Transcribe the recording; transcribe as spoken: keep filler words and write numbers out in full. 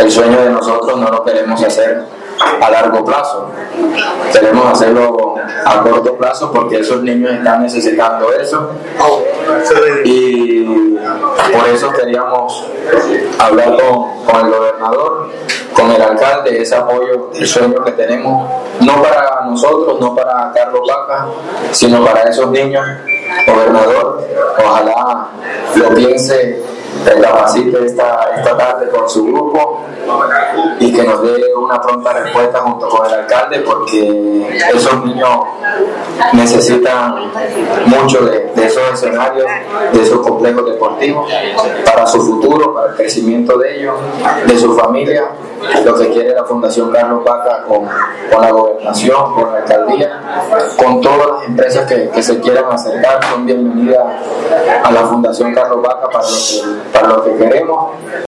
el sueño de nosotros no lo queremos hacer a largo plazo, queremos hacerlo a corto plazo porque esos niños están necesitando eso, y por eso queríamos hablar con, con el gobernador, con el alcalde, ese apoyo, el sueño que tenemos, no para nosotros, no para Carlos Vaca, sino para esos niños. Gobernador, ojalá lo piense, recapacite esta, esta tarde con su grupo y que nos dé una pronta respuesta junto con el alcalde, porque esos niños necesitan mucho de, de esos escenarios, de esos complejos deportivos para su futuro, para el crecimiento de ellos, de su familia. Lo que quiere la Fundación Carlos Vaca con, con la gobernación, con la alcaldía, con todas las empresas que, que se quieran acercar, son bienvenidas a la Fundación Carlos Vaca para lo que, para lo que queremos.